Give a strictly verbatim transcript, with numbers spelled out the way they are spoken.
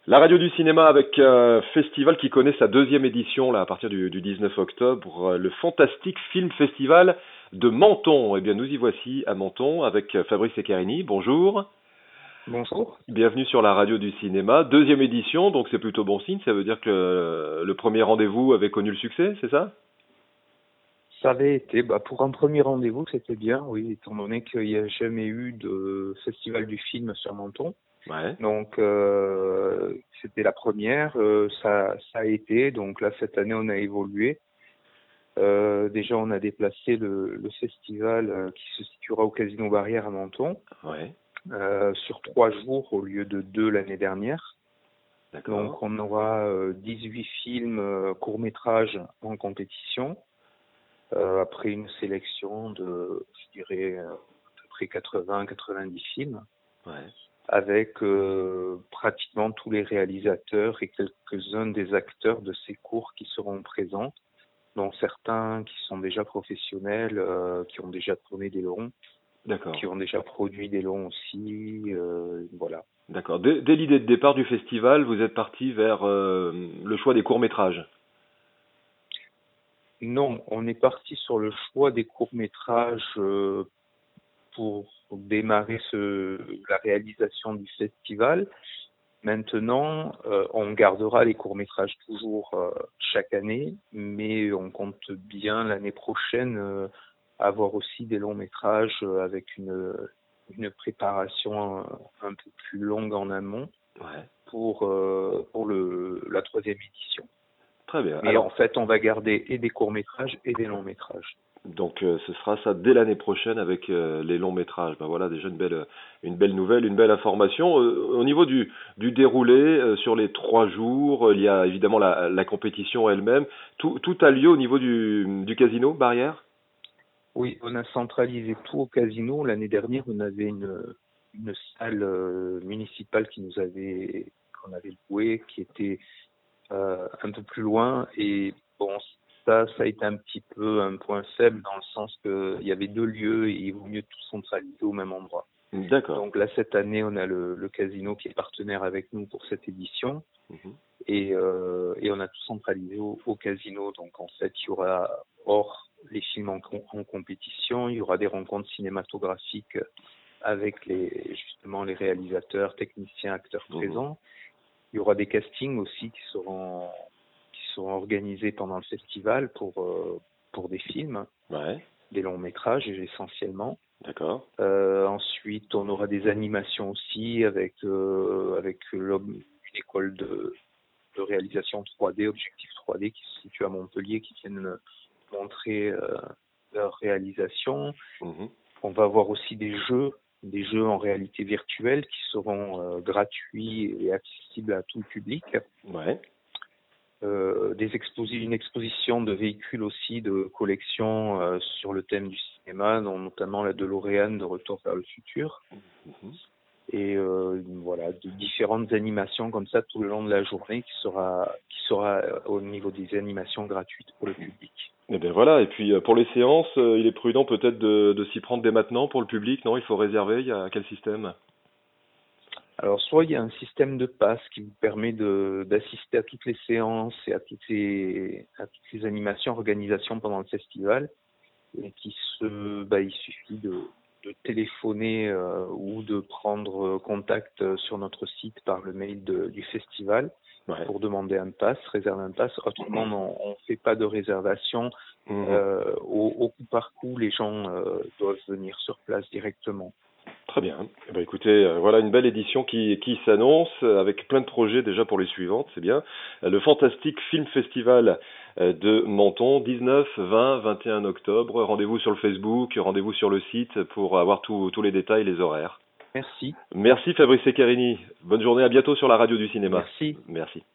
La radio du cinéma avec un festival qui connaît sa deuxième édition là à partir du, du dix-neuf octobre, le Fantastic Film Festival de Menton. Eh bien nous y voici à Menton avec Fabrice Eccarini. Bonjour. Bonjour. Bienvenue sur la radio du cinéma. Deuxième édition, donc c'est plutôt bon signe. Ça veut dire que le, le premier rendez-vous avait connu le succès, c'est ça? Ça avait été, bah, pour un premier rendez-vous, c'était bien, oui, étant donné qu'il n'y a jamais eu de festival du film sur Menton. Ouais. Donc, euh, c'était la première, euh, ça, ça a été. Donc là, cette année, on a évolué. Euh, déjà, on a déplacé le, le festival euh, qui se situera au Casino Barrière à Menton, Ouais. euh, sur trois jours au lieu de deux l'année dernière. D'accord. Donc, on aura euh, dix-huit films euh, courts-métrages en compétition. Euh, après une sélection de, je dirais, à peu près quatre-vingts à quatre-vingt-dix films, Ouais. avec euh, pratiquement tous les réalisateurs et quelques-uns des acteurs de ces cours qui seront présents, dont certains qui sont déjà professionnels, euh, qui ont déjà tourné des longs, D'accord. qui ont déjà produit des longs aussi, euh, voilà. D'accord. Dès, dès l'idée de départ du festival, vous êtes parti vers euh, le choix des courts-métrages. Non, on est parti sur le choix des courts-métrages euh, pour démarrer ce, la réalisation du festival. Maintenant, euh, on gardera les courts-métrages toujours euh, chaque année, mais on compte bien l'année prochaine euh, avoir aussi des longs-métrages euh, avec une, une préparation un, un peu plus longue en amont Ouais. pour, euh, pour le, la troisième édition. Très bien. Mais Alors, en fait, on va garder et des courts-métrages et des longs-métrages. donc euh, ce sera ça dès l'année prochaine avec euh, les longs métrages. Ben voilà déjà une belle une belle nouvelle, une belle information. Euh, au niveau du du déroulé euh, sur les trois jours, euh, il y a évidemment la, la compétition elle-même. Tout tout a lieu au niveau du du casino Barrière. Oui, on a centralisé tout au casino. L'année dernière, on avait une, une salle euh, municipale qui nous avait qu'on avait louée, qui était euh, un peu plus loin. Et bon, ça, ça a été un petit peu un point faible dans le sens qu'il y avait deux lieux et il vaut mieux tout centraliser au même endroit. D'accord. Donc là, cette année, on a le, le casino qui est partenaire avec nous pour cette édition. Mhm. Et, euh, et on a tout centralisé au, au casino. Donc en fait, il y aura, hors les films en, en compétition, il y aura des rencontres cinématographiques avec les, justement les réalisateurs, techniciens, acteurs Mhm. présents. Il y aura des castings aussi qui seront, qui seront organisés pendant le festival pour, euh, pour des films, Ouais. des longs métrages essentiellement. D'accord. Euh, ensuite, on aura des animations aussi avec, euh, avec l'homme- une école de, de réalisation trois D, Objectif trois D, qui se situe à Montpellier, qui viennent montrer euh, leur réalisation. Mhm. On va avoir aussi des jeux, des jeux en réalité virtuelle qui seront euh, gratuits et accessibles à tout le public. Ouais. Euh, des exposi- une exposition de véhicules aussi de collection euh, sur le thème du cinéma, dont notamment la DeLorean de Retour vers le futur. Mhm. Et euh, voilà, de différentes animations comme ça tout le long de la journée qui sera qui sera euh, au niveau des animations gratuites pour le public. Eh bien voilà. Et puis euh, pour les séances, euh, il est prudent peut-être de de s'y prendre dès maintenant pour le public. Non, il faut réserver. Il y a quel système? Alors soit il y a un système de passe qui vous permet de d'assister à toutes les séances et à toutes les à toutes les animations, organisations pendant le festival, et qui se bah il suffit de de téléphoner euh, ou de prendre contact sur notre site par le mail de, du festival Ouais. pour demander un pass, réserver un pass. Autrement, on ne fait pas de réservation. Mhm. Euh, au, au coup par coup, les gens euh, doivent venir sur place directement. Très bien. Eh ben, écoutez, euh, voilà une belle édition qui, qui s'annonce euh, avec plein de projets déjà pour les suivantes, c'est bien. Euh, le Fantastic Film Festival euh, de Menton, dix-neuf, vingt, vingt et un octobre. Rendez-vous sur le Facebook, rendez-vous sur le site pour avoir tous tous les détails, les horaires. Merci. Merci Fabrice Eccarini. Bonne journée, à bientôt sur la radio du cinéma. Merci. Merci.